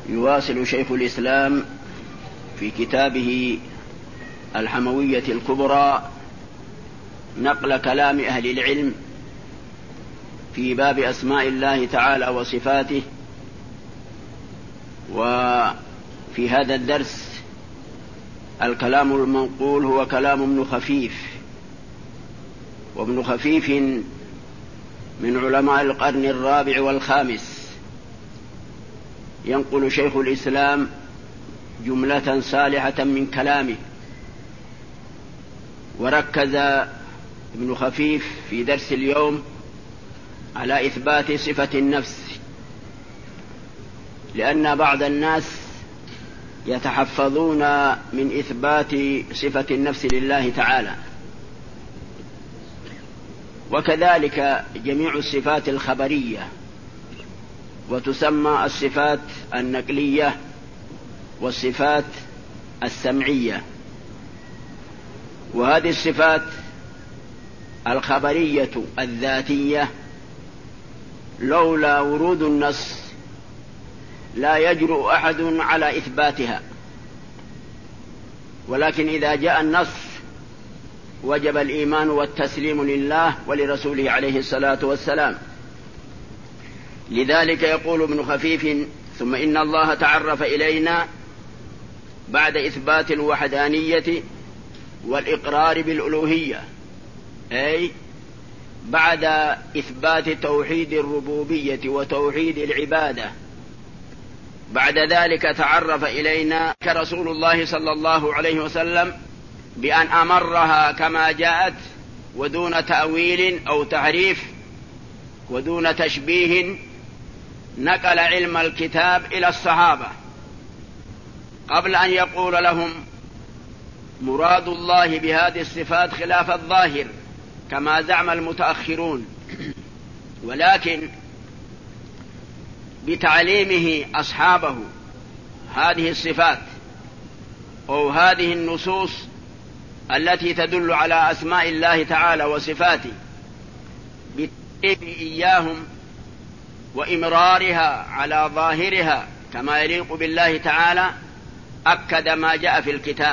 يواصل شيخ الإسلام في كتابه الحموية الكبرى نقل كلام أهل العلم في باب أسماء الله تعالى وصفاته. وفي هذا الدرس الكلام المنقول هو كلام ابن خفيف، وابن خفيف من علماء القرن الرابع والخامس. ينقل شيخ الإسلام جملة صالحة من كلامه، وركز ابن خفيف في درس اليوم على إثبات صفة النفس، لأن بعض الناس يتحفظون من إثبات صفة النفس لله تعالى، وكذلك جميع الصفات الخبرية، وتسمى الصفات النقلية والصفات السمعية. وهذه الصفات الخبرية الذاتية لولا ورود النص لا يجرؤ أحد على إثباتها، ولكن إذا جاء النص وجب الإيمان والتسليم لله ولرسوله عليه الصلاة والسلام. لذلك يقول ابن خفيف: ثم إن الله تعرف إلينا بعد إثبات الوحدانية والإقرار بالألوهية، أي بعد إثبات توحيد الربوبية وتوحيد العبادة، بعد ذلك تعرف إلينا كرسول الله صلى الله عليه وسلم بأن أمرها كما جاءت ودون تأويل أو تحريف ودون تشبيه. نقل علم الكتاب إلى الصحابة قبل أن يقول لهم مراد الله بهذه الصفات خلاف الظاهر كما زعم المتأخرون، ولكن بتعليمه أصحابه هذه الصفات أو هذه النصوص التي تدل على أسماء الله تعالى وصفاته، بتعليم إياهم وإمرارها على ظاهرها كما يليق بالله تعالى، أكد ما جاء في الكتاب،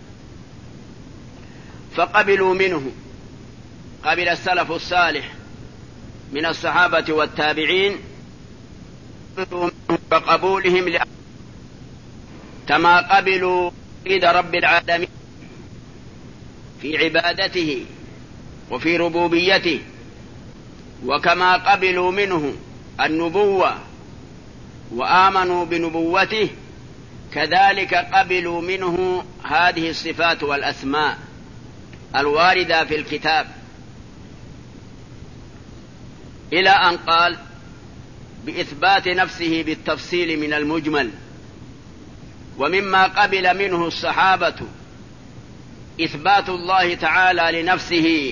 فقبلوا منه. قبل السلف الصالح من الصحابة والتابعين بقبولهم كما قبلوا توحيد رب العالمين في عبادته وفي ربوبيته، وكما قبلوا منه النبوة وآمنوا بنبوته، كذلك قبلوا منه هذه الصفات والأسماء الواردة في الكتاب، إلى أن قال بإثبات نفسه بالتفصيل من المجمل. ومما قبل منه الصحابة إثبات الله تعالى لنفسه،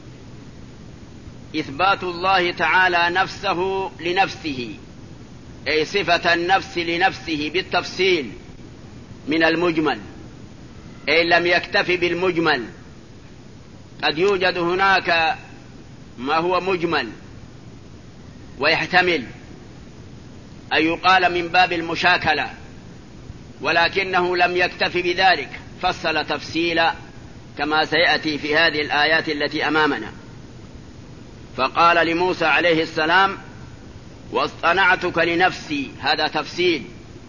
إثبات الله تعالى نفسه لنفسه، أي صفة النفس لنفسه بالتفصيل من المجمل، أي لم يكتف بالمجمل. قد يوجد هناك ما هو مجمل ويحتمل أن يقال من باب المشاكلة، ولكنه لم يكتف بذلك، فصل تفصيلا كما سيأتي في هذه الآيات التي أمامنا. فقال لموسى عليه السلام: واصطنعتك لنفسي، هذا تفصيل.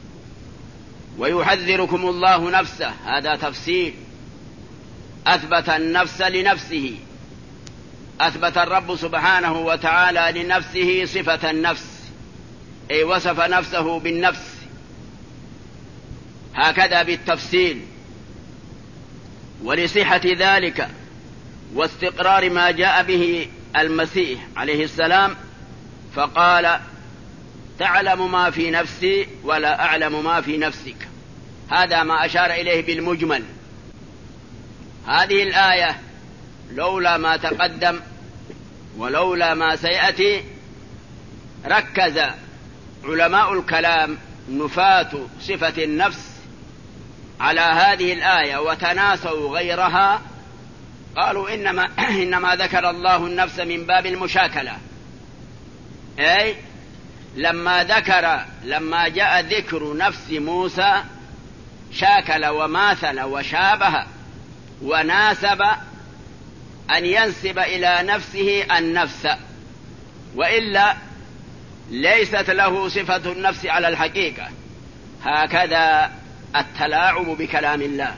ويحذركم الله نفسه، هذا تفصيل. أثبت النفس لنفسه، أثبت الرب سبحانه وتعالى لنفسه صفة النفس، أي وصف نفسه بالنفس، هكذا بالتفصيل. ولصحة ذلك واستقرار ما جاء به المسيح عليه السلام فقال: تعلم ما في نفسي ولا أعلم ما في نفسك. هذا ما أشار إليه بالمجمل. هذه الآية لولا ما تقدم ولولا ما سيأتي ركز علماء الكلام نفاة صفة النفس على هذه الآية وتناسوا غيرها، قالوا إنما ذكر الله النفس من باب المشاكلة، أي لما جاء ذكر نفس موسى شاكل وماثل وشابه وناسب أن ينسب إلى نفسه النفس، وإلا ليست له صفة النفس على الحقيقة. هكذا التلاعب بكلام الله.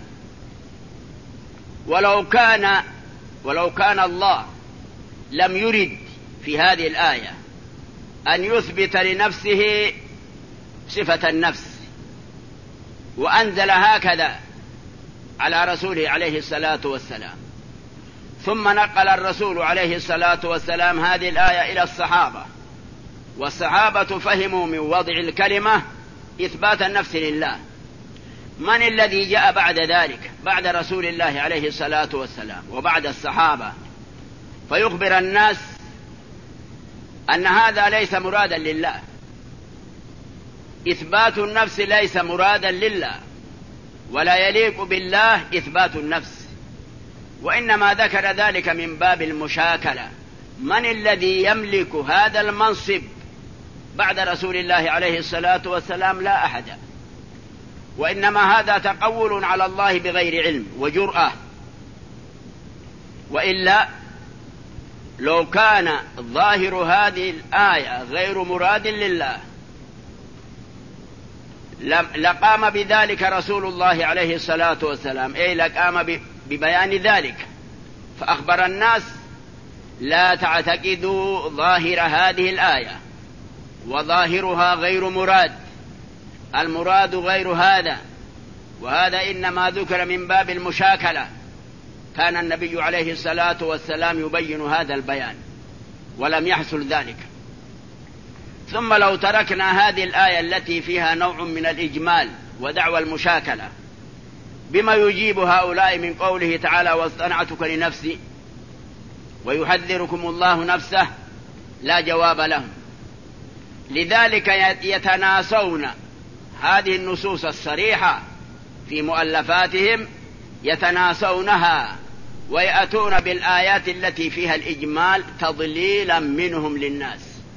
ولو كان الله لم يرد في هذه الآية أن يثبت لنفسه صفة النفس وأنزل هكذا على رسوله عليه الصلاة والسلام، ثم نقل الرسول عليه الصلاة والسلام هذه الآية إلى الصحابة، والصحابة فهموا من وضع الكلمة إثبات النفس لله، من الذي جاء بعد ذلك بعد رسول الله عليه الصلاة والسلام وبعد الصحابة فيخبر الناس أن هذا ليس مرادا لله؟ إثبات النفس ليس مرادا لله، ولا يليق بالله إثبات النفس، وإنما ذكر ذلك من باب المشاكلة. من الذي يملك هذا المنصب بعد رسول الله عليه الصلاة والسلام؟ لا أحد، وإنما هذا تقول على الله بغير علم وجرأة. وإلا لو كان ظاهر هذه الآية غير مراد لله لقام بذلك رسول الله عليه الصلاة والسلام، أي لقام ببيان ذلك فأخبر الناس لا تعتقدوا ظاهر هذه الآية، وظاهرها غير مراد، المراد غير هذا، وهذا إنما ذكر من باب المشاكلة. كان النبي عليه الصلاة والسلام يبين هذا البيان ولم يحصل ذلك. ثم لو تركنا هذه الآية التي فيها نوع من الإجمال ودعوى المشاكلة، بما يجيب هؤلاء من قوله تعالى واصطنعتك لنفسي ويحذركم الله نفسه؟ لا جواب لهم. لذلك يتناسون هذه النصوص الصريحة في مؤلفاتهم، يتناسونها ويأتون بالآيات التي فيها الإجمال تضليلا منهم للناس.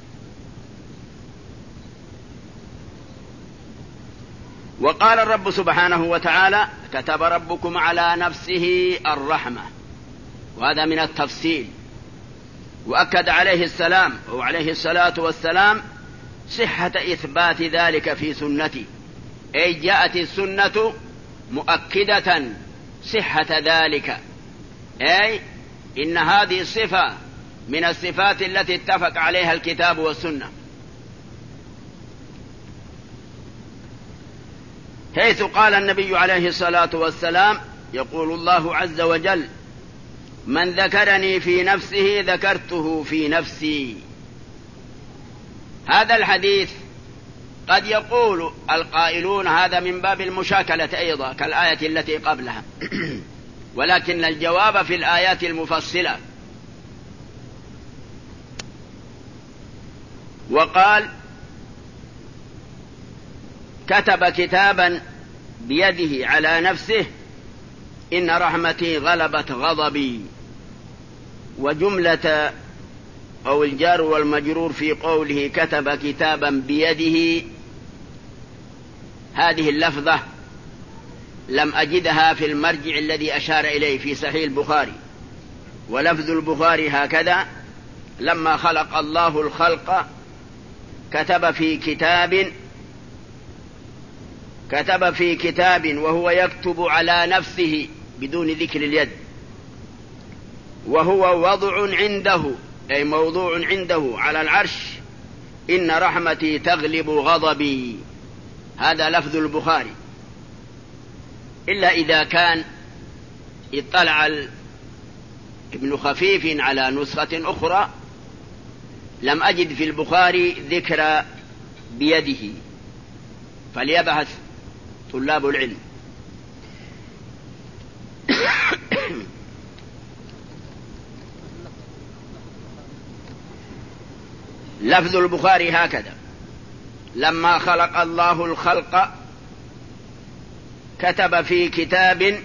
وقال الرب سبحانه وتعالى كتب ربكم على نفسه الرحمة، وهذا من التفصيل. وأكد عليه السلام أو عليه الصلاة والسلام صحة إثبات ذلك في سنته، أي جاءت السنة مؤكدة صحة ذلك، أي إن هذه الصفة من الصفات التي اتفق عليها الكتاب والسنة، حيث قال النبي عليه الصلاة والسلام يقول الله عز وجل من ذكرني في نفسه ذكرته في نفسي. هذا الحديث قد يقول القائلون هذا من باب المشاكلة أيضا كالآية التي قبلها ولكن الجواب في الآيات المفصلة. وقال كتب كتابا بيده على نفسه إن رحمتي غلبت غضبي. وجملة أو الجار والمجرور في قوله كتب كتابا بيده، هذه اللفظة لم أجدها في المرجع الذي أشار إليه في صحيح البخاري، ولفظ البخاري هكذا لما خلق الله الخلق كتب في كتاب وهو يكتب على نفسه بدون ذكر اليد، وهو وضع عنده أي موضوع عنده على العرش إن رحمتي تغلب غضبي. هذا لفظ البخاري، إلا إذا كان اطلع ابن خفيف على نسخة أخرى لم أجد في البخاري ذكر بيده، فليبحث طلاب العلم. لفظ البخاري هكذا لما خلق الله الخلق كتب في كتاب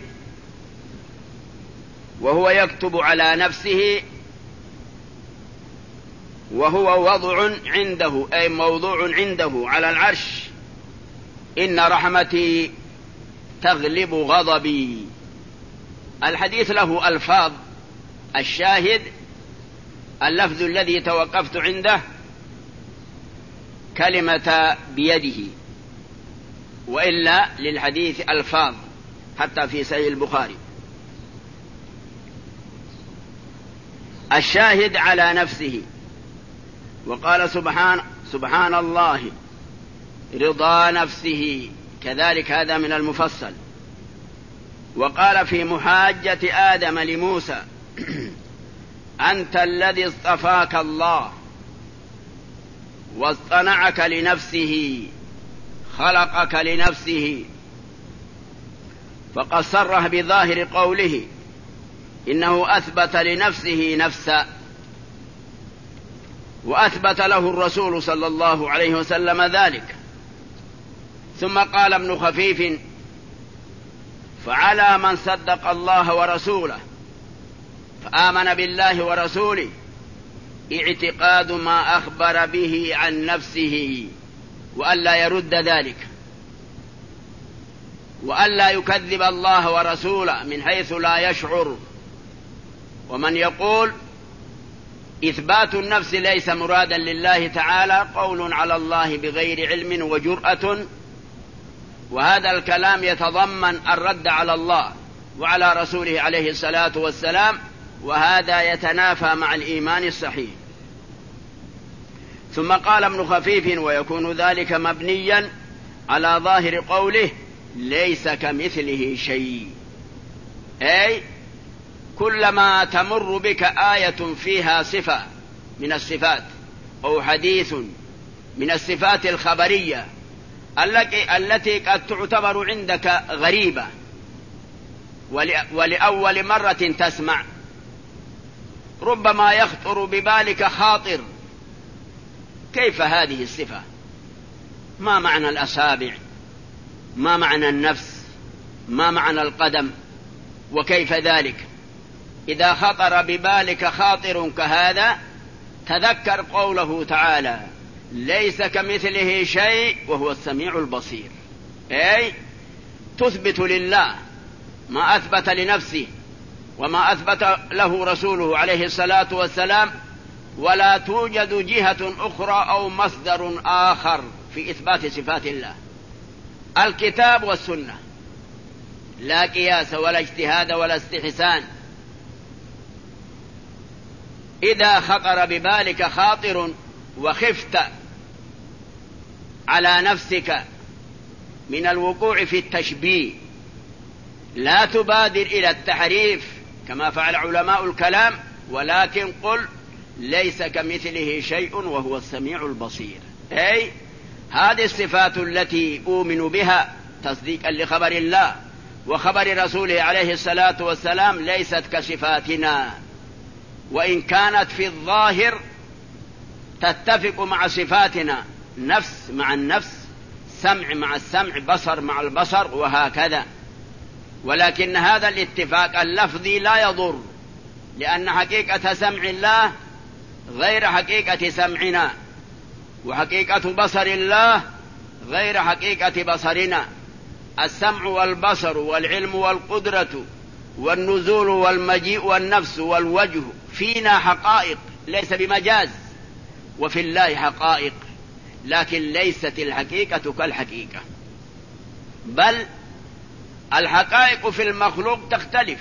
وهو يكتب على نفسه وهو وضع عنده أي موضوع عنده على العرش. إن رحمتي تغلب غضبي. الحديث له ألفاظ، الشاهد اللفظ الذي توقفت عنده كلمة بيده، وإلا للحديث ألفاظ حتى في صحيح البخاري. الشاهد على نفسه. وقال سبحان الله رضا نفسه، كذلك هذا من المفصل. وقال في محاجة آدم لموسى أنت الذي اصطفاك الله واصطنعك لنفسه خلقك لنفسه، فقد صرح بظاهر قوله إنه أثبت لنفسه نفسا، وأثبت له الرسول صلى الله عليه وسلم ذلك. ثم قال ابن خفيف فعلى من صدق الله ورسوله فآمن بالله ورسوله اعتقاد ما أخبر به عن نفسه، وألا يرد ذلك، وألا يكذب الله ورسوله من حيث لا يشعر. ومن يقول إثبات النفس ليس مرادا لله تعالى قول على الله بغير علم وجرأة، وهذا الكلام يتضمن الرد على الله وعلى رسوله عليه الصلاة والسلام، وهذا يتنافى مع الإيمان الصحيح. ثم قال ابن خفيف ويكون ذلك مبنيا على ظاهر قوله ليس كمثله شيء، أي كلما تمر بك آية فيها صفة من الصفات أو حديث من الصفات الخبرية التي قد تعتبر عندك غريبة ولأول مرة تسمع، ربما يخطر ببالك خاطر كيف هذه الصفة؟ ما معنى الأصابع؟ ما معنى النفس؟ ما معنى القدم؟ وكيف ذلك؟ إذا خطر ببالك خاطر كهذا تذكر قوله تعالى ليس كمثله شيء وهو السميع البصير، أي تثبت لله ما أثبت لنفسه وما أثبت له رسوله عليه الصلاة والسلام، ولا توجد جهة أخرى أو مصدر آخر في إثبات صفات الله، الكتاب والسنة، لا قياس ولا اجتهاد ولا استحسان. إذا خطر ببالك خاطر وخفت على نفسك من الوقوع في التشبيه لا تبادر إلى التحريف كما فعل علماء الكلام، ولكن قل ليس كمثله شيء وهو السميع البصير، أي هذه الصفات التي أؤمن بها تصديقا لخبر الله وخبر رسوله عليه الصلاة والسلام ليست كصفاتنا، وإن كانت في الظاهر تتفق مع صفاتنا، نفس مع النفس، سمع مع السمع، بصر مع البصر، وهكذا. ولكن هذا الاتفاق اللفظي لا يضر، لأن حقيقة سمع الله غير حقيقة سمعنا، وحقيقة بصر الله غير حقيقة بصرنا. السمع والبصر والعلم والقدرة والنزول والمجيء والنفس والوجه فينا حقائق ليس بمجاز، وفي الله حقائق، لكن ليست الحقيقة كالحقيقة، بل الحقائق في المخلوق تختلف.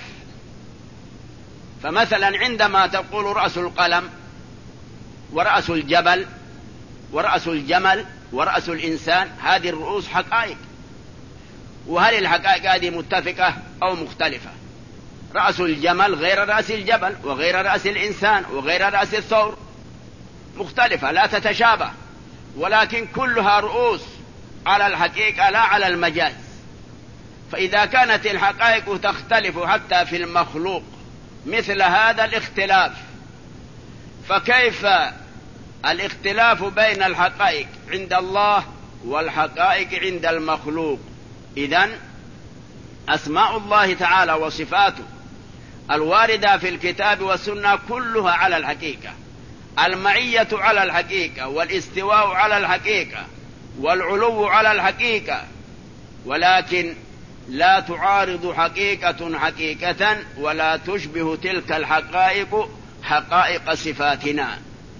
فمثلا عندما تقول رأس القلم ورأس الجبل ورأس الجمل ورأس الإنسان، هذه الرؤوس حقائق، وهل الحقائق هذه متفقة أو مختلفة؟ رأس الجمل غير رأس الجبل وغير رأس الإنسان وغير رأس الثور، مختلفة لا تتشابه، ولكن كلها رؤوس على الحقيقة لا على المجاز. فإذا كانت الحقائق تختلف حتى في المخلوق مثل هذا الاختلاف، فكيف الاختلاف بين الحقائق عند الله والحقائق عند المخلوق؟ إذن أسماء الله تعالى وصفاته الواردة في الكتاب والسنة كلها على الحقيقة، المعية على الحقيقة، والاستواء على الحقيقة، والعلو على الحقيقة، ولكن لا تعارض حقيقة حقيقة، ولا تشبه تلك الحقائق حقائق صفاتنا.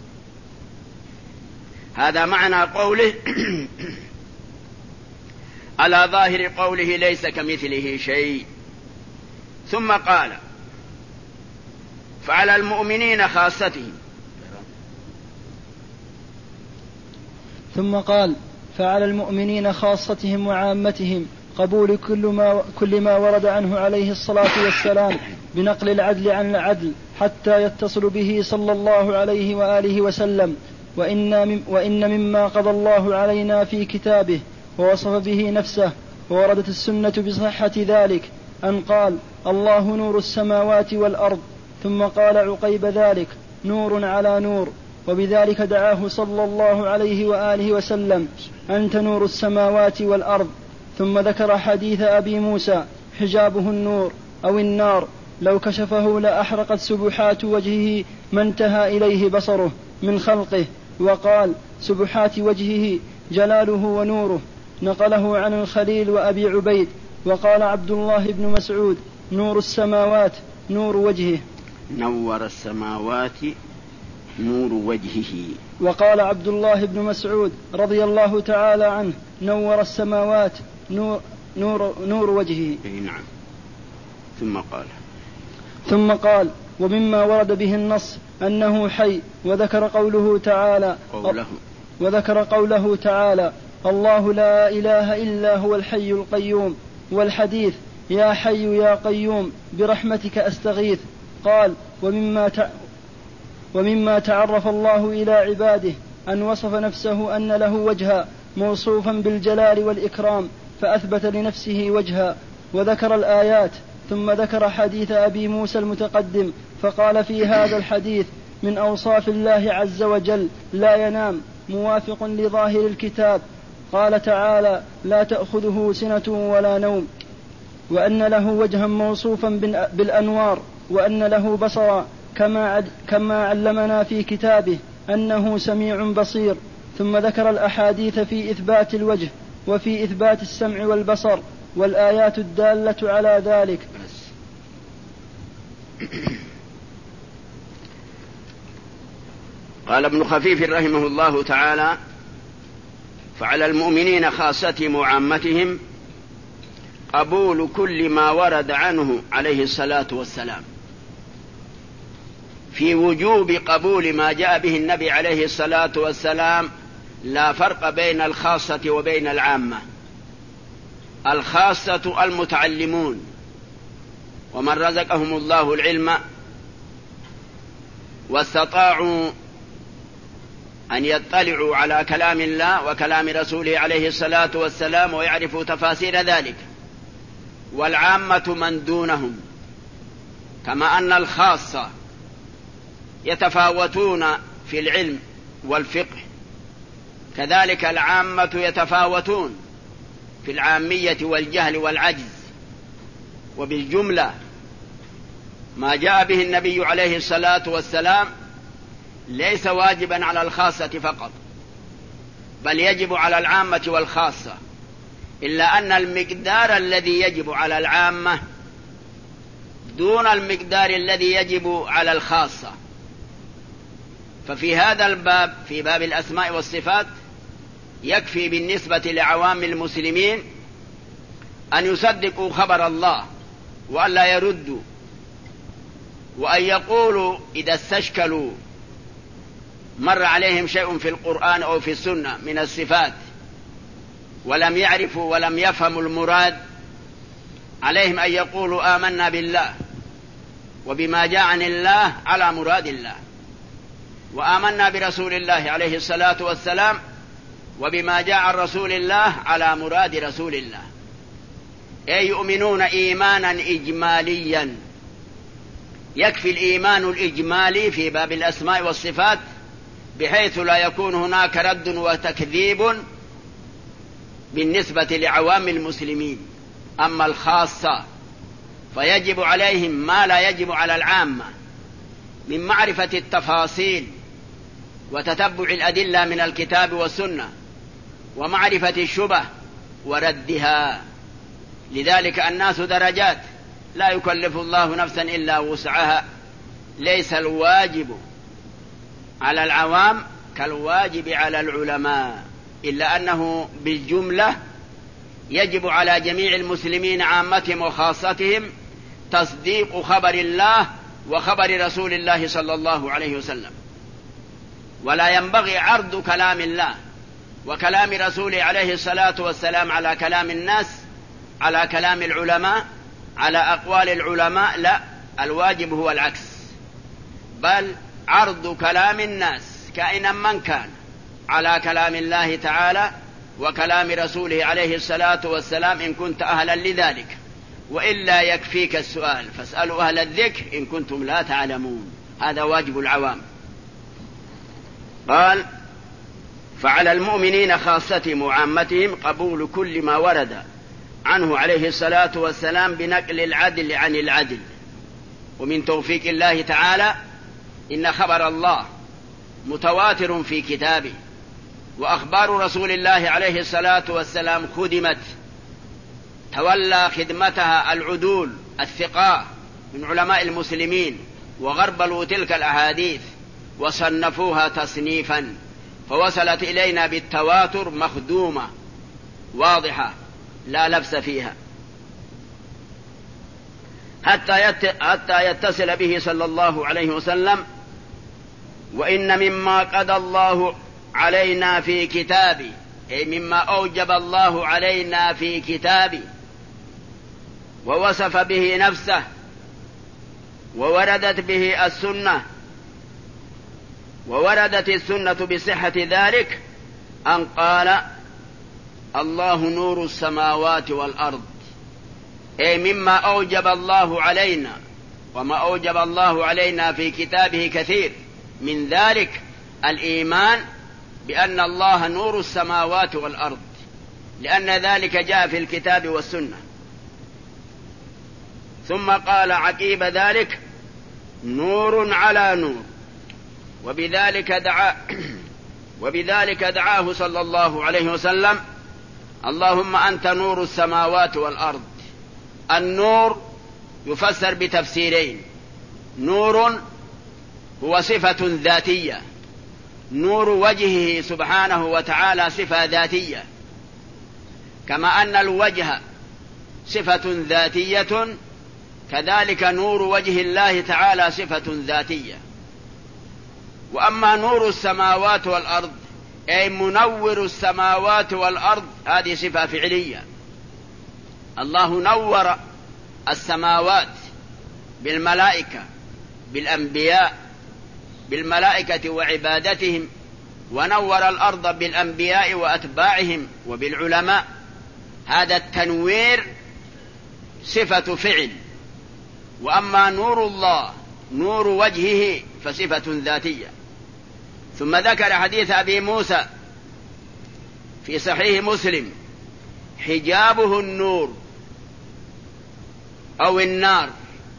هذا معنى قوله على ظاهر قوله ليس كمثله شيء. ثم قال فعلى المؤمنين خاصتهم. ثم قال فعلى المؤمنين خاصتهم وعامتهم قبول كل ما ورد عنه عليه الصلاة والسلام بنقل العدل عن العدل حتى يتصل به صلى الله عليه وآله وسلم. وإن مما قضى الله علينا في كتابه ووصف به نفسه ووردت السنة بصحة ذلك أن قال الله نور السماوات والأرض، ثم قال عقيب ذلك نور على نور، وبذلك دعاه صلى الله عليه وآله وسلم أنت نور السماوات والأرض. ثم ذكر حديث أبي موسى حجابه النور أو النار، لو كشفه لأحرقت سبحات وجهه ما انتهى إليه بصره من خلقه، وقال سبحات وجهه جلاله ونوره، نقله عن الخليل وأبي عبيد. وقال عبد الله بن مسعود نور السماوات نور وجهه، نور السماوات نور وجهه. وقال عبد الله بن مسعود رضي الله تعالى عنه نور السماوات نور وجهه. نعم. ثم قال ومما ورد به النص أنه حي، وذكر قوله تعالى الله لا إله إلا هو الحي القيوم، والحديث يا حي يا قيوم برحمتك أستغيث. قال ومما تعرف الله إلى عباده أن وصف نفسه أن له وجها موصوفا بالجلال والإكرام فأثبت لنفسه وجها، وذكر الآيات. ثم ذكر حديث أبي موسى المتقدم فقال في هذا الحديث من أوصاف الله عز وجل لا ينام، موافق لظاهر الكتاب. قال تعالى لا تأخذه سنة ولا نوم، وأن له وجها موصوفا بالأنوار، وأن له بصرا كما علمنا في كتابه أنه سميع بصير. ثم ذكر الأحاديث في إثبات الوجه وفي إثبات السمع والبصر والآيات الدالة على ذلك. قال ابن خفيف رحمه الله تعالى فعلى المؤمنين خاصتهم وعامتهم قبول كل ما ورد عنه عليه الصلاة والسلام، في وجوب قبول ما جاء به النبي عليه الصلاة والسلام لا فرق بين الخاصة وبين العامة. الخاصة المتعلمون ومن رزقهم الله العلم واستطاعوا أن يطلعوا على كلام الله وكلام رسوله عليه الصلاة والسلام ويعرفوا تفاسير ذلك، والعامة من دونهم. كما أن الخاصة يتفاوتون في العلم والفقه، كذلك العامة يتفاوتون في العامية والجهل والعجز. وبالجملة ما جاء به النبي عليه الصلاة والسلام ليس واجبا على الخاصة فقط، بل يجب على العامة والخاصة، إلا أن المقدار الذي يجب على العامة دون المقدار الذي يجب على الخاصة. ففي هذا الباب، في باب الأسماء والصفات، يكفي بالنسبة لعوام المسلمين أن يصدقوا خبر الله وأن لا يردوا، وأن يقولوا إذا استشكلوا مر عليهم شيء في القرآن أو في السنة من الصفات ولم يعرفوا ولم يفهموا المراد، عليهم أن يقولوا آمنا بالله وبما جاء عن الله على مراد الله، وآمنا برسول الله عليه الصلاة والسلام وبما جاء عن رسول الله على مراد رسول الله. أي يؤمنون إيمانا إجماليا. يكفي الإيمان الإجمالي في باب الأسماء والصفات بحيث لا يكون هناك رد وتكذيب بالنسبة لعوام المسلمين. أما الخاصة فيجب عليهم ما لا يجب على العامة من معرفة التفاصيل وتتبع الأدلة من الكتاب والسنة ومعرفة الشبه وردها. لذلك الناس درجات، لا يكلف الله نفسا إلا وسعها. ليس الواجب على العوام كالواجب على العلماء، إلا أنه بالجملة يجب على جميع المسلمين عامتهم وخاصتهم تصديق خبر الله وخبر رسول الله صلى الله عليه وسلم، ولا ينبغي عرض كلام الله وكلام رسوله عليه الصلاة والسلام على كلام الناس، على كلام العلماء، على أقوال العلماء. لا، الواجب هو العكس، بل عرض كلام الناس كائنا من كان على كلام الله تعالى وكلام رسوله عليه الصلاة والسلام إن كنت أهلا لذلك، وإلا يكفيك السؤال فاسألوا أهل الذكر إن كنتم لا تعلمون. هذا واجب العوام. قال: فعلى المؤمنين خاصتهم وعامتهم قبول كل ما ورد عنه عليه الصلاة والسلام بنقل العدل عن العدل. ومن توفيق الله تعالى إن خبر الله متواتر في كتابه، وأخبار رسول الله عليه الصلاة والسلام خدمت، تولى خدمتها العدول الثقاء من علماء المسلمين، وغربلوا تلك الأحاديث وصنفوها تصنيفا، فوصلت إلينا بالتواتر مخدومة واضحة لا لبس فيها، حتى يتصل به صلى الله عليه وسلم: وإن مما قضى الله علينا في كتابه، أي مما أوجب الله علينا في كتابه ووصف به نفسه ووردت به السنة، ووردت السنة بصحة ذلك، أن قال: الله نور السماوات والأرض. أي مما أوجب الله علينا، وما أوجب الله علينا في كتابه كثير، من ذلك الإيمان بأن الله نور السماوات والأرض، لأن ذلك جاء في الكتاب والسنة. ثم قال عقيب ذلك: نور على نور. وبذلك دعاه صلى الله عليه وسلم: اللهم أنت نور السماوات والأرض. النور يفسر بتفسيرين: نور هو صفة ذاتية، نور وجهه سبحانه وتعالى صفة ذاتية، كما أن الوجه صفة ذاتية، كذلك نور وجه الله تعالى صفة ذاتية. وأما نور السماوات والأرض أي منور السماوات والأرض، هذه صفة فعلية. الله نور السماوات بالملائكة، بالأنبياء، بالملائكة وعبادتهم، ونور الأرض بالأنبياء وأتباعهم وبالعلماء. هذا التنوير صفة فعل. وأما نور الله نور وجهه فصفة ذاتية. ثم ذكر حديث أبي موسى في صحيح مسلم: حجابه النور أو النار،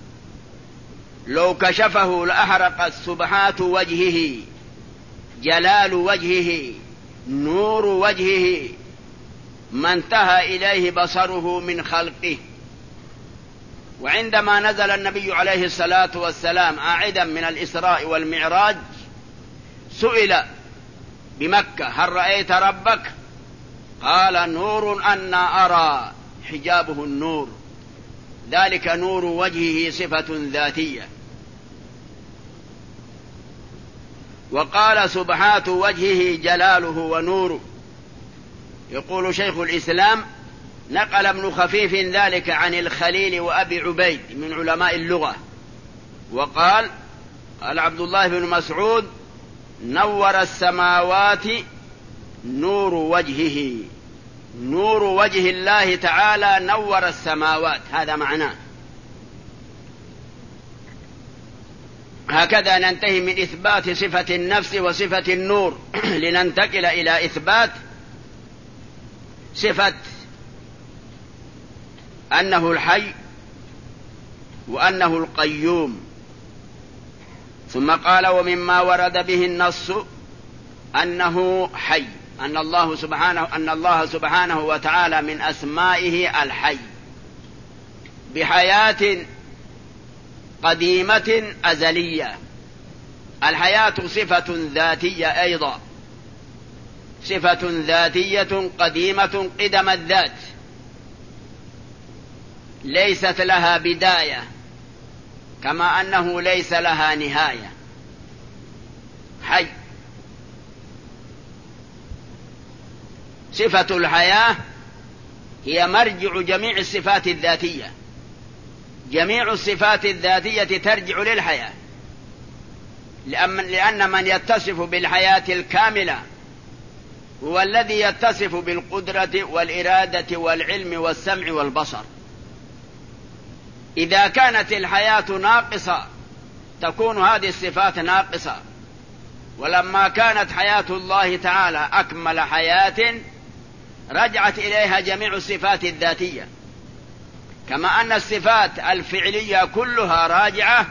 لو كشفه لأحرقت سبحات وجهه، جلال وجهه، نور وجهه، ما انتهى إليه بصره من خلقه. وعندما نزل النبي عليه الصلاة والسلام عائدا من الإسراء والمعراج سئل بمكة: هل رأيت ربك؟ قال: نور أنا أرى، حجابه النور، ذلك نور وجهه صفة ذاتية. وقال: سبحات وجهه جلاله ونوره. يقول شيخ الإسلام: نقل ابن خفيف ذلك عن الخليل وأبي عبيد من علماء اللغة، وقال: قال عبد الله بن مسعود: نور السماوات نور وجهه، نور وجه الله تعالى نور السماوات، هذا معناه. هكذا ننتهي من إثبات صفة النفس وصفة النور لننتقل إلى إثبات صفة أنه الحي وأنه القيوم. ثم قال: ومما ورد به النص أنه حي، أن الله سبحانه وتعالى من أسمائه الحي بحياة قديمة أزلية. الحياة صفة ذاتية أيضا، صفة ذاتية قديمة قدم الذات، ليست لها بداية كما أنه ليس لها نهاية. حي. صفة الحياة هي مرجع جميع الصفات الذاتية، جميع الصفات الذاتية ترجع للحياة، لأن من يتصف بالحياة الكاملة هو الذي يتصف بالقدرة والإرادة والعلم والسمع والبصر. إذا كانت الحياة ناقصة تكون هذه الصفات ناقصة، ولما كانت حياة الله تعالى أكمل حياة رجعت إليها جميع الصفات الذاتية، كما أن الصفات الفعلية كلها راجعة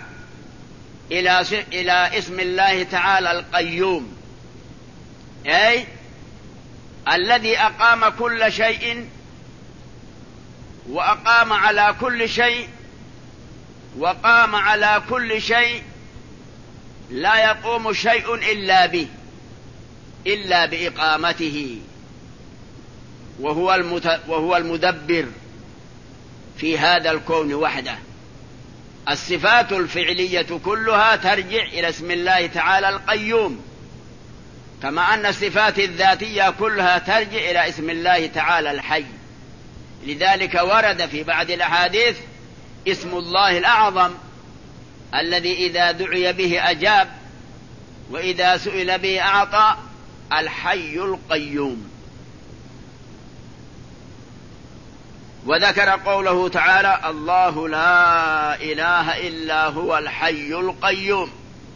إلى اسم الله تعالى القيوم، أي الذي أقام كل شيء وأقام على كل شيء وقام على كل شيء، لا يقوم شيء إلا به، إلا بإقامته، وهو المدبر في هذا الكون وحده. الصفات الفعلية كلها ترجع إلى اسم الله تعالى القيوم، كما أن الصفات الذاتية كلها ترجع إلى اسم الله تعالى الحي. لذلك ورد في بعض الأحاديث اسم الله الأعظم الذي إذا دعي به أجاب وإذا سئل به أعطى، الحي القيوم. وذكر قوله تعالى الله لا إله إلا هو الحي القيوم.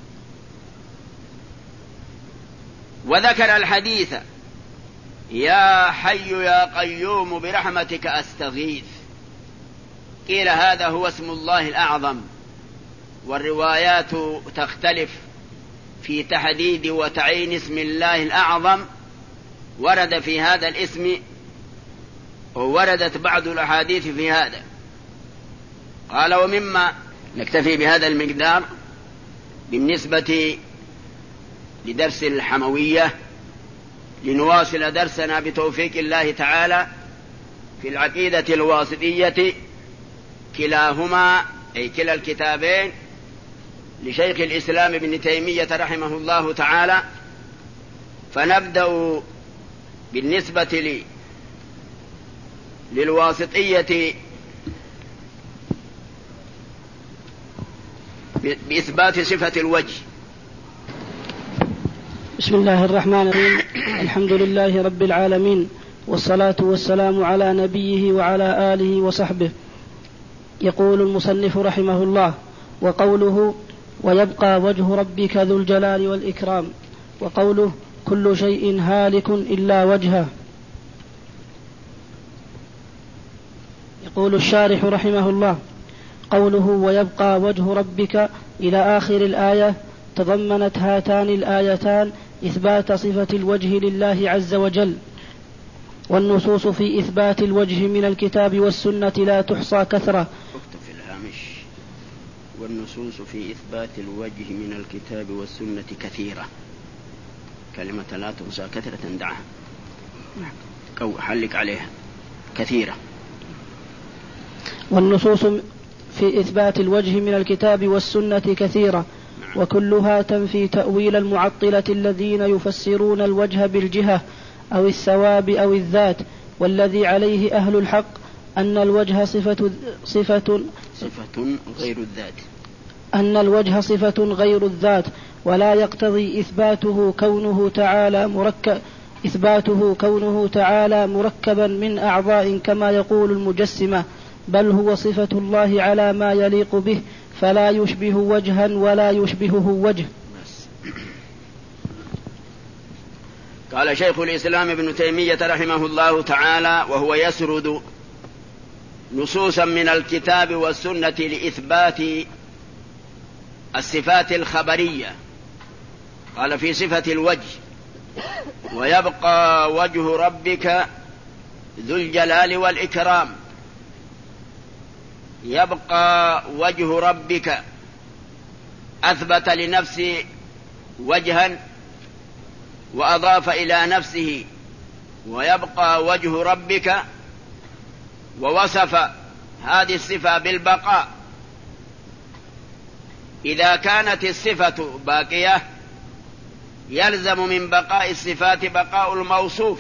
وذكر الحديث يا حي يا قيوم برحمتك أستغيث. قيل هذا هو اسم الله الأعظم، والروايات تختلف في تحديد وتعيين اسم الله الأعظم. ورد في هذا الاسم ووردت بعض الأحاديث في هذا. قال ومما نكتفي بهذا المقدار بالنسبة لدرس الحموية، لنواصل درسنا بتوفيق الله تعالى في العقيدة الواسطية، كلاهما أي كلا الكتابين لشيخ الإسلام ابن تيمية رحمه الله تعالى. فنبدأ بالنسبة للواسطية بإثبات صفة الوجه. بسم الله الرحمن الرحيم. الحمد لله رب العالمين، والصلاة والسلام على نبيه وعلى آله وصحبه. يقول المصنف رحمه الله: وقوله ويبقى وجه ربك ذو الجلال والإكرام، وقوله كل شيء هالك إلا وجهه. يقول الشارح رحمه الله: قوله ويبقى وجه ربك إلى آخر الآية تضمنت هاتان الآيتان إثبات صفة الوجه لله عز وجل، والنصوص في إثبات الوجه من الكتاب والسنة لا تحصى كثرة. في الهامش والنصوص في إثبات الوجه من الكتاب والسنة كثيرة، كلمة لا تحصى كثرة دعها حلك عليها كثيرة. والنصوص في إثبات الوجه من الكتاب والسنة كثيرة، وكلها تنفي تأويل المعطلة الذين يفسرون الوجه بالجهة أو الثواب أو الذات، والذي عليه أهل الحق أن الوجه صفة غير الذات، أن الوجه صفة غير الذات، ولا يقتضي إثباته كونه تعالى مركبا من أعضاء كما يقول المجسمة، بل هو صفة الله على ما يليق به، فلا يشبه وجها ولا يشبهه وجه. قال شيخ الإسلام ابن تيمية رحمه الله تعالى وهو يسرد نصوصا من الكتاب والسنة لإثبات الصفات الخبرية. قال في صفة الوجه ويبقى وجه ربك ذو الجلال والإكرام. يبقى وجه ربك، أثبت لنفسه وجها وأضاف إلى نفسه ويبقى وجه ربك، ووصف هذه الصفة بالبقاء. إذا كانت الصفة باقية يلزم من بقاء الصفات بقاء الموصوف.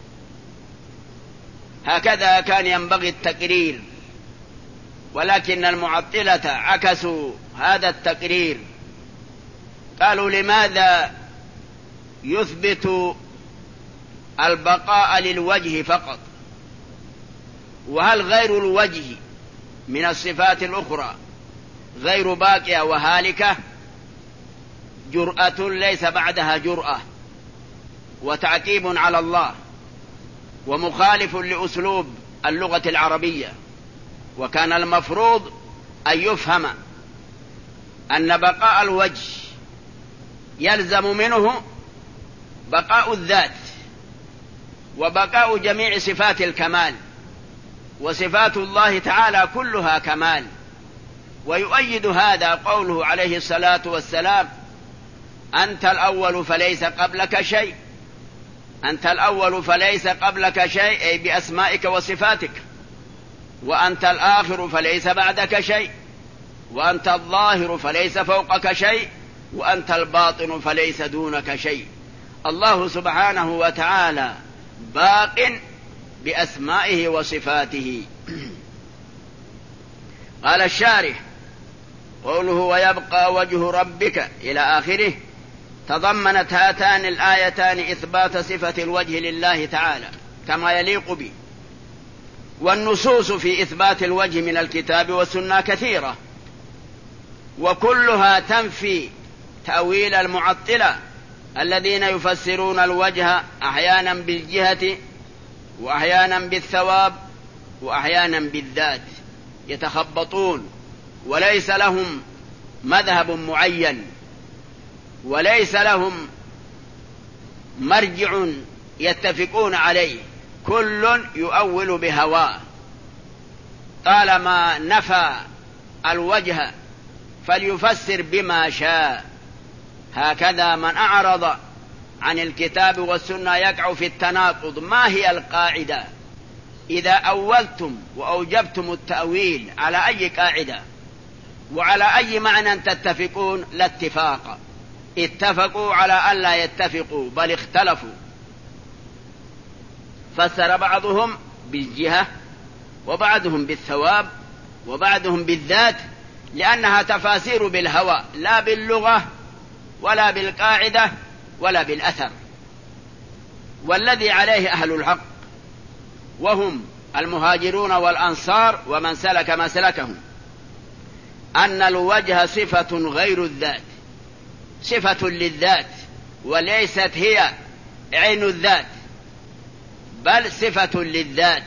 هكذا كان ينبغي التقرير، ولكن المعطلة عكسوا هذا التقرير، قالوا لماذا يثبت البقاء للوجه فقط، وهل غير الوجه من الصفات الأخرى غير باقية وهالكة؟ جرأة ليس بعدها جرأة، وتعتيب على الله، ومخالف لأسلوب اللغة العربية. وكان المفروض أن يفهم أن بقاء الوجه يلزم منه بقاء الذات وبقاء جميع صفات الكمال، وصفات الله تعالى كلها كمال. ويؤيد هذا قوله عليه الصلاة والسلام: أنت الأول فليس قبلك شيء، أنت الأول فليس قبلك شيء، أي بأسمائك وصفاتك. وأنت الآخر فليس بعدك شيء، وأنت الظاهر فليس فوقك شيء، وأنت الباطن فليس دونك شيء. الله سبحانه وتعالى باق بأسمائه وصفاته. قال الشارح: قوله ويبقى وجه ربك إلى آخره، تضمنت هاتان الآيتان إثبات صفة الوجه لله تعالى كما يليق به. والنصوص في إثبات الوجه من الكتاب والسنة كثيرة، وكلها تنفي تأويل المعطلة الذين يفسرون الوجه أحيانا بالجهة وأحيانا بالثواب وأحيانا بالذات، يتخبطون وليس لهم مذهب معين وليس لهم مرجع يتفقون عليه، كل يؤول بهواه. طالما نفى الوجه فليفسر بما شاء. هكذا من أعرض عن الكتاب والسنة يقع في التناقض. ما هي القاعدة؟ إذا أولتم وأوجبتم التأويل على أي قاعدة وعلى أي معنى تتفقون؟ لا اتفاق. اتفقوا على ألا يتفقوا، بل اختلفوا. فسر بعضهم بالجهة وبعضهم بالثواب وبعضهم بالذات، لأنها تفاسير بالهوى لا باللغة ولا بالقاعدة ولا بالأثر. والذي عليه أهل الحق وهم المهاجرون والأنصار ومن سلك مسلكهم أن الوجه صفة غير الذات، صفة للذات وليست هي عين الذات، بل صفة للذات.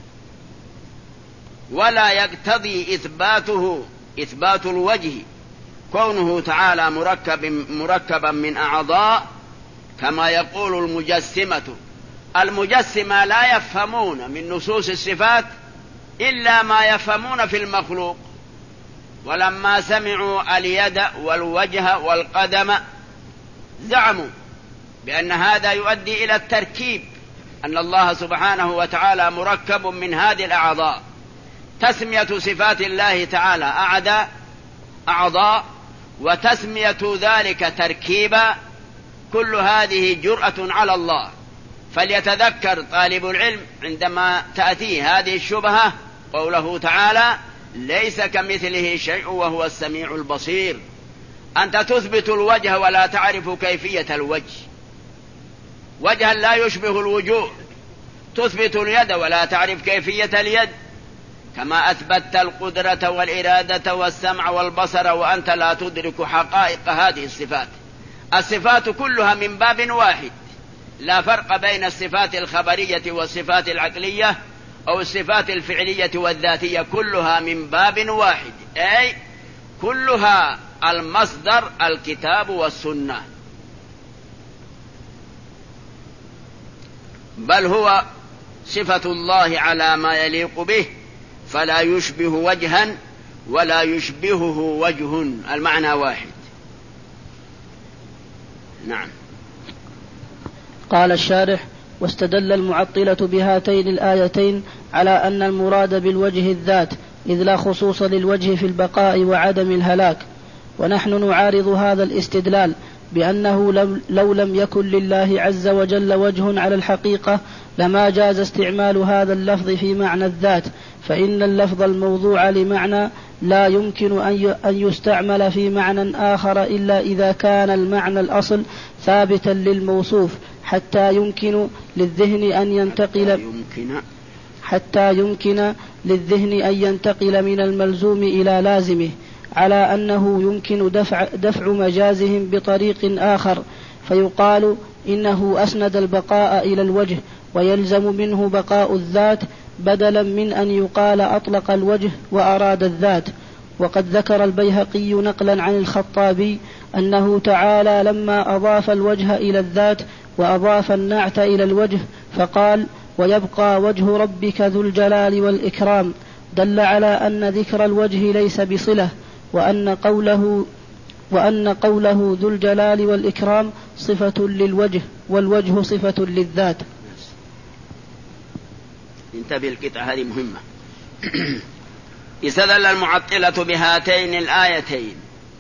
ولا يقتضي إثبات الوجه كونه تعالى مركبا من أعضاء كما يقول المجسمة. المجسمة لا يفهمون من نصوص الصفات إلا ما يفهمون في المخلوق. ولما سمعوا اليد والوجه والقدم زعموا بأن هذا يؤدي إلى التركيب، أن الله سبحانه وتعالى مركب من هذه الأعضاء. تسمية صفات الله تعالى أعضاء وتسمية ذلك تركيبا، كل هذه جرأة على الله. فليتذكر طالب العلم عندما تأتي هذه الشبهة قوله تعالى: ليس كمثله شيء وهو السميع البصير. أنت تثبت الوجه ولا تعرف كيفية الوجه، وجها لا يشبه الوجوه. تثبت اليد ولا تعرف كيفية اليد، كما أثبتت القدرة والإرادة والسمع والبصر وأنت لا تدرك حقائق هذه الصفات. الصفات كلها من باب واحد، لا فرق بين الصفات الخبرية والصفات العقلية أو الصفات الفعلية والذاتية، كلها من باب واحد، أي كلها المصدر الكتاب والسنة. بل هو صفة الله على ما يليق به، فلا يشبه وجها ولا يشبهه وجه، المعنى واحد. نعم. قال الشارح: واستدل المعطلة بهاتين الآيتين على أن المراد بالوجه الذات، إذ لا خصوص للوجه في البقاء وعدم الهلاك. ونحن نعارض هذا الاستدلال بأنه لو لم يكن لله عز وجل وجه على الحقيقة لما جاز استعمال هذا اللفظ في معنى الذات، فإن اللفظ الموضوع لمعنى لا يمكن أن يستعمل في معنى آخر إلا إذا كان المعنى الأصل ثابتا للموصوف، حتى يمكن للذهن أن ينتقل من الملزوم إلى لازمه، على أنه يمكن دفع مجازهم بطريق آخر، فيقال إنه أسند البقاء إلى الوجه ويلزم منه بقاء الذات، بدلا من أن يقال أطلق الوجه وأراد الذات. وقد ذكر البيهقي نقلا عن الخطابي أنه تعالى لما أضاف الوجه إلى الذات وأضاف النعت إلى الوجه فقال: ويبقى وجه ربك ذو الجلال والإكرام، دل على أن ذكر الوجه ليس بصلة، وأن قوله ذو الجلال والإكرام صفة للوجه والوجه صفة للذات. انتبه، القطعة هذه مهمة. استدل المعطلة بهاتين الآيتين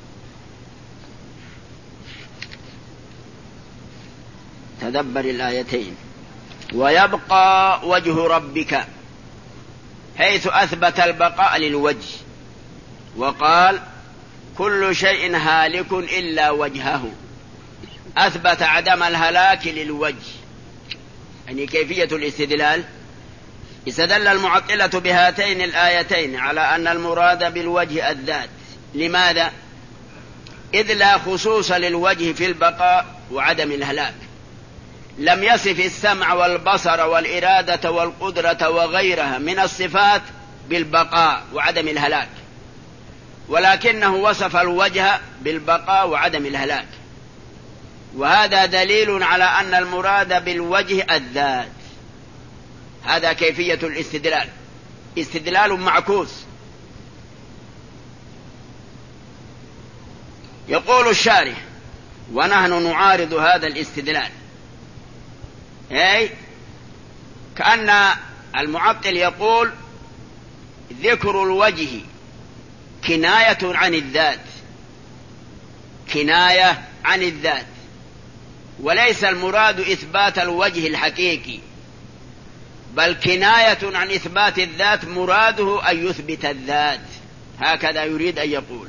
تدبر الآيتين: ويبقى وجه ربك، حيث أثبت البقاء للوجه، وقال كل شيء هالك إلا وجهه، أثبت عدم الهلاك للوجه. يعني كيفية الاستدلال: استدل المعطلة بهاتين الآيتين على أن المراد بالوجه الذات. لماذا؟ إذ لا خصوص للوجه في البقاء وعدم الهلاك. لم يصف السمع والبصر والإرادة والقدرة وغيرها من الصفات بالبقاء وعدم الهلاك، ولكنه وصف الوجه بالبقاء وعدم الهلاك، وهذا دليل على أن المراد بالوجه الذات. هذا كيفية الاستدلال، استدلال معكوس. يقول الشارح: ونحن نعارض هذا الاستدلال، أي كأن المعطل يقول ذكر الوجه كناية عن الذات، كناية عن الذات، وليس المراد إثبات الوجه الحقيقي، بل كناية عن إثبات الذات، مراده أن يثبت الذات، هكذا يريد أن يقول.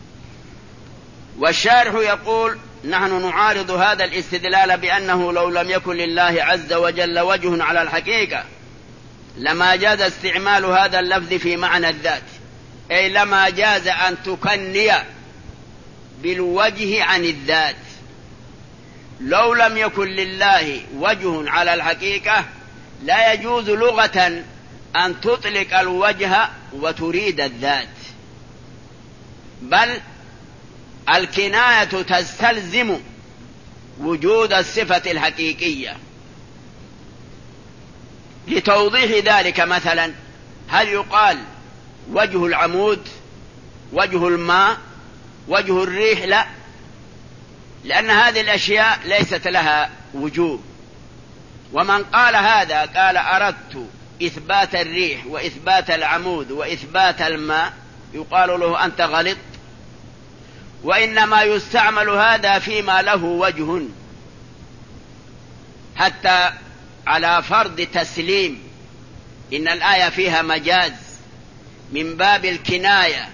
والشارح يقول: نحن نعارض هذا الاستدلال بأنه لو لم يكن لله عز وجل وجه على الحقيقة لما جاز استعمال هذا اللفظ في معنى الذات، أي لما جاز أن تكني بالوجه عن الذات. لو لم يكن لله وجه على الحقيقة لا يجوز لغة أن تطلق الوجه وتريد الذات، بل الكناية تستلزم وجود الصفة الحقيقية. لتوضيح ذلك مثلا، هل يقال وجه العمود، وجه الماء، وجه الريح؟ لا، لأن هذه الأشياء ليست لها وجوه. ومن قال هذا قال أردت إثبات الريح وإثبات العمود وإثبات الماء، يقال له أنت غلط، وإنما يستعمل هذا فيما له وجه، حتى على فرض تسليم إن الآية فيها مجاز من باب الكناية،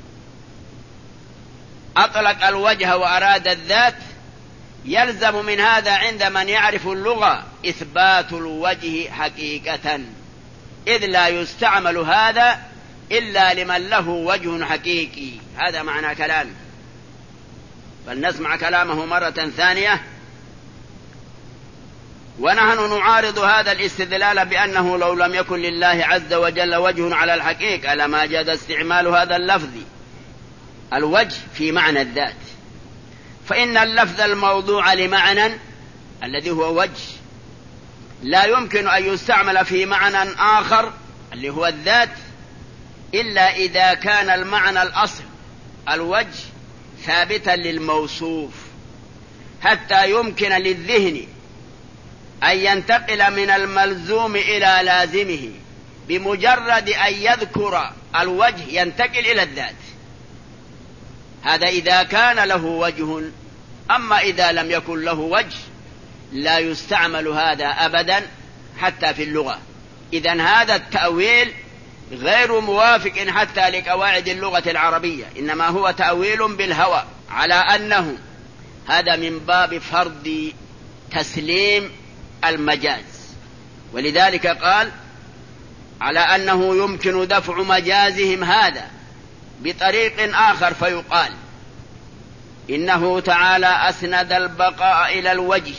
أطلق الوجه وأراد الذات، يلزم من هذا عند من يعرف اللغة إثبات الوجه حقيقة، إذ لا يستعمل هذا إلا لمن له وجه حقيقي. هذا معنى كلامه. فلنسمع كلامه مرة ثانية: ونحن نعارض هذا الاستدلال بأنه لو لم يكن لله عز وجل وجه على الحقيقة لما جاز استعمال هذا اللفظ الوجه في معنى الذات، فإن اللفظ الموضوع لمعنى الذي هو وجه لا يمكن أن يستعمل في معنى آخر اللي هو الذات إلا إذا كان المعنى الأصل الوجه ثابتا للموصوف، حتى يمكن للذهن أن ينتقل من الملزوم إلى لازمه بمجرد أن يذكر الوجه ينتقل إلى الذات. هذا إذا كان له وجه، أما إذا لم يكن له وجه لا يستعمل هذا أبدا حتى في اللغة. إذن هذا التأويل غير موافق حتى لقواعد اللغة العربية، إنما هو تأويل بالهوى على أنه هذا من باب فرض تسليم المجاز. ولذلك قال على أنه يمكن دفع مجازهم هذا بطريق آخر، فيقال إنه تعالى أسند البقاء إلى الوجه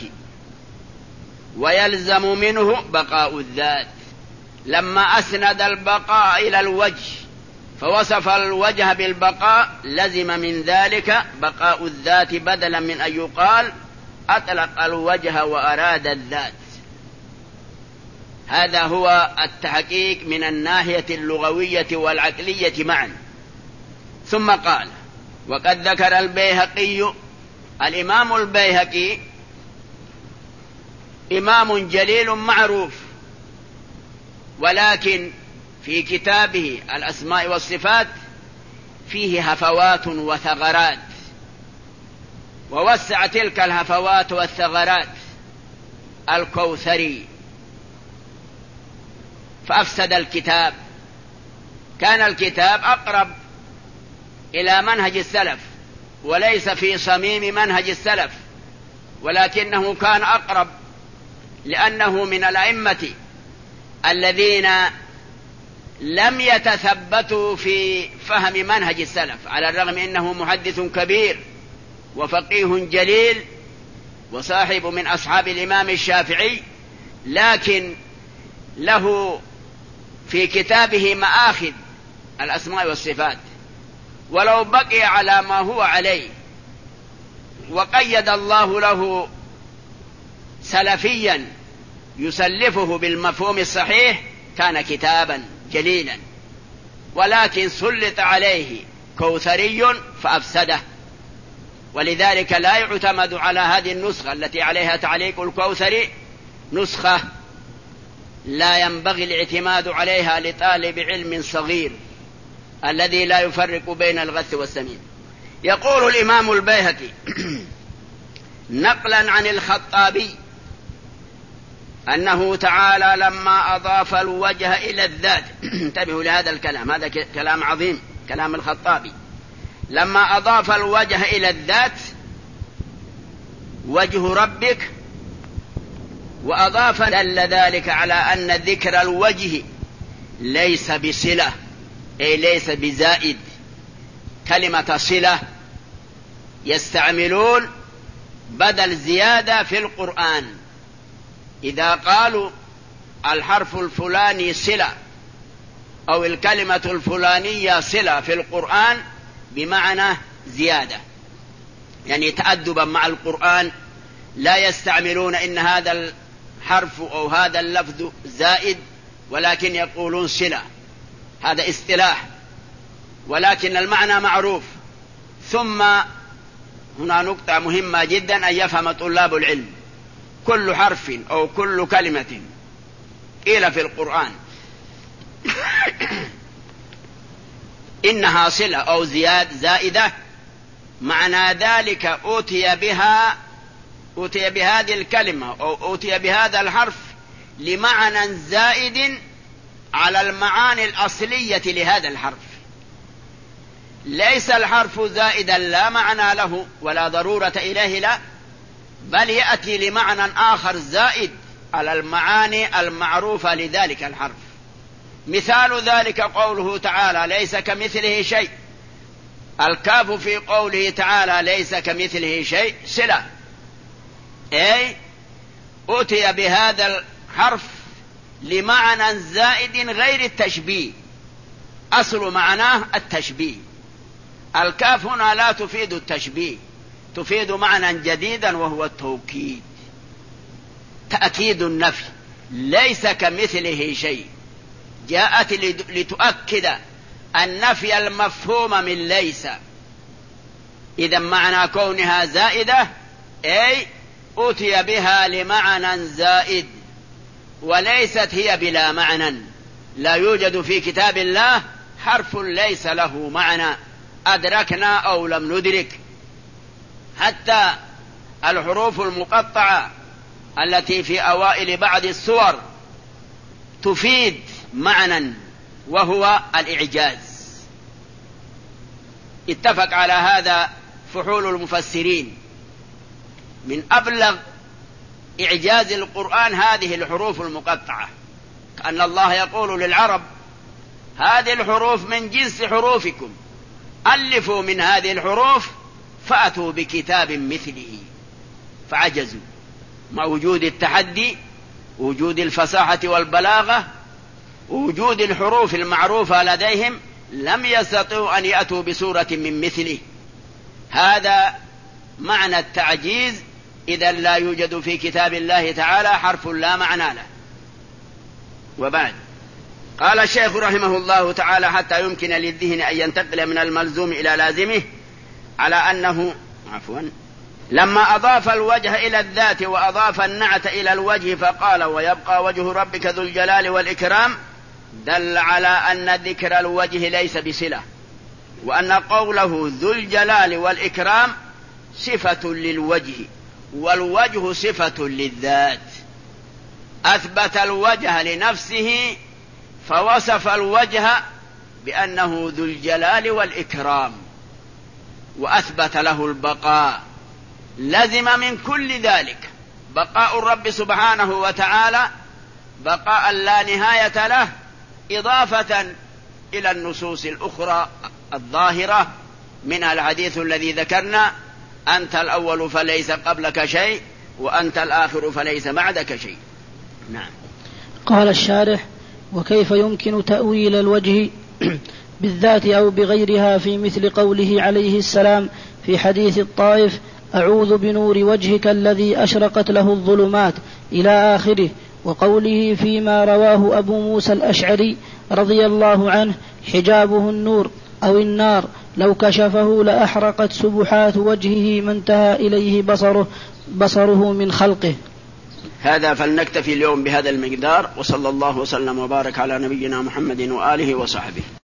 ويلزم منه بقاء الذات. لما أسند البقاء إلى الوجه فوصف الوجه بالبقاء لزم من ذلك بقاء الذات، بدلا من أن يقال أطلق الوجه وأراد الذات. هذا هو التحقيق من الناحية اللغوية والعقلية معا. ثم قال وقد ذكر البيهقي، الإمام البيهقي إمام جليل معروف، ولكن في كتابه الأسماء والصفات فيه هفوات وثغرات، ووسع تلك الهفوات والثغرات الكوثري فأفسد الكتاب. كان الكتاب أقرب إلى منهج السلف وليس في صميم منهج السلف، ولكنه كان أقرب لأنه من الأئمة الذين لم يتثبتوا في فهم منهج السلف، على الرغم إنه محدث كبير وفقيه جليل وصاحب من أصحاب الإمام الشافعي، لكن له في كتابه مآخذ الأسماء والصفات، ولو بقي على ما هو عليه وقيد الله له سلفيا يسلفه بالمفهوم الصحيح كان كتابا جليلا، ولكن سلط عليه كوثري فأفسده. ولذلك لا يعتمد على هذه النسخة التي عليها تعليق الكوثري، نسخة لا ينبغي الاعتماد عليها لطالب علم صغير الذي لا يفرق بين الغث والسمين. يقول الإمام البيهقي نقلا عن الخطابي أنه تعالى لما أضاف الوجه إلى الذات انتبهوا لهذا الكلام، هذا كلام عظيم، كلام الخطابي. لما أضاف الوجه إلى الذات وجه ربك، وأضاف دل ذلك على أن ذكر الوجه ليس بصلة، أي ليس بزائد. كلمة صلة يستعملون بدل زيادة في القرآن، إذا قالوا الحرف الفلاني صلة أو الكلمة الفلانية صلة في القرآن بمعنى زيادة، يعني تأدبا مع القرآن لا يستعملون إن هذا الحرف أو هذا اللفظ زائد، ولكن يقولون صلة، هذا اصطلاح، ولكن المعنى معروف. ثم هنا نقطة مهمة جدا أن يفهم طلاب العلم، كل حرف أو كل كلمة قيل في القرآن إنها صلة أو زائدة، معنى ذلك أوتي بهذه الكلمة أو أوتي بهذا الحرف لمعنى زائد على المعاني الأصلية لهذا الحرف. ليس الحرف زائدا لا معنى له ولا ضرورة إليه، لا، بل يأتي لمعنى آخر زائد على المعاني المعروفة لذلك الحرف. مثال ذلك قوله تعالى ليس كمثله شيء، الكاف في قوله تعالى ليس كمثله شيء صلة، أي أتي بهذا الحرف لمعنى زائد غير التشبيه، أصل معناه التشبيه. الكاف هنا لا تفيد التشبيه، تفيد معنى جديدا وهو التوكيد، تأكيد النفي، ليس كمثله شيء، جاءت لتؤكد النفي المفهوم من ليس. إذا معنى كونها زائدة أي أتي بها لمعنى زائد، وليست هي بلا معنى. لا يوجد في كتاب الله حرف ليس له معنى أدركنا أو لم ندرك. حتى الحروف المقطعة التي في أوائل بعض السور تفيد معنى وهو الإعجاز. اتفق على هذا فحول المفسرين. من أبلغ إعجاز القرآن هذه الحروف المقطعة، كأن الله يقول للعرب هذه الحروف من جنس حروفكم، ألفوا من هذه الحروف فأتوا بكتاب مثله، فعجزوا مع وجود التحدي، وجود الفصاحة والبلاغة، وجود الحروف المعروفة لديهم، لم يستطيعوا أن يأتوا بسورة من مثله. هذا معنى التعجيز. إذا لا يوجد في كتاب الله تعالى حرف لا معنى له. وبعد قال الشيخ رحمه الله تعالى حتى يمكن للذهن أن ينتقل من الملزوم إلى لازمه، على أنه لما أضاف الوجه إلى الذات وأضاف النعت إلى الوجه فقال ويبقى وجه ربك ذو الجلال والإكرام، دل على أن ذكر الوجه ليس بصلة، وأن قوله ذو الجلال والإكرام صفة للوجه، والوجه صفة للذات. أثبت الوجه لنفسه فوصف الوجه بأنه ذو الجلال والإكرام، وأثبت له البقاء. لزم من كل ذلك بقاء الرب سبحانه وتعالى بقاء لا نهاية له، إضافة إلى النصوص الأخرى الظاهرة، منها الحديث الذي ذكرنا أنت الأول فليس قبلك شيء، وأنت الآخر فليس بعدك شيء. نعم. قال الشارح: وكيف يمكن تأويل الوجه بالذات أو بغيرها في مثل قوله عليه السلام في حديث الطائف: أعوذ بنور وجهك الذي أشرقت له الظلمات إلى آخره، وقوله فيما رواه أبو موسى الأشعري رضي الله عنه: حجابه النور أو النار، لو كشفه لأحرقت سبحات وجهه ما انتهى إليه بصره من خلقه. هذا فلنكتفي اليوم بهذا المقدار، وصلى الله وسلم وبارك على نبينا محمد وآله وصحبه.